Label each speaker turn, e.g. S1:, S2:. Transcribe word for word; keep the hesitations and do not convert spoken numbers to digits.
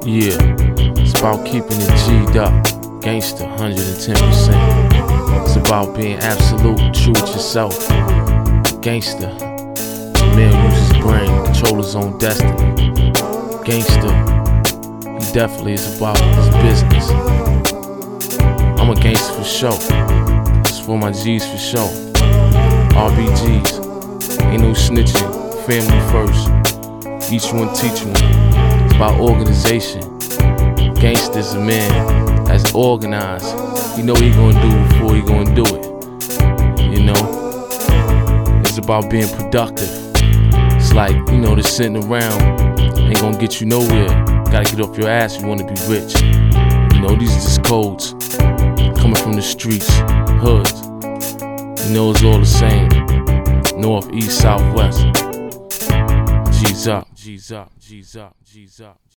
S1: Yeah, it's about keeping it G'd up, gangsta one hundred ten percent. It's about being absolute, true with yourself. Gangsta, man uses his brain, control his own destiny. Gangsta, he definitely is about his business. I'm a gangster for sure. It's for my G's for sure. R B Gs, ain't no snitching, family first. Each one teach one. It's about organization. Gangsta's a man that's organized. He know what he gonna do before he gonna do it. You know? It's about being productive. It's like, you know, just sitting around ain't gonna get you nowhere. Gotta get off your ass if you wanna be rich. You know, these are just codes coming from the streets, hoods. You know, it's all the same. North, east, south, west. G's up, G's up, G's up, G's up.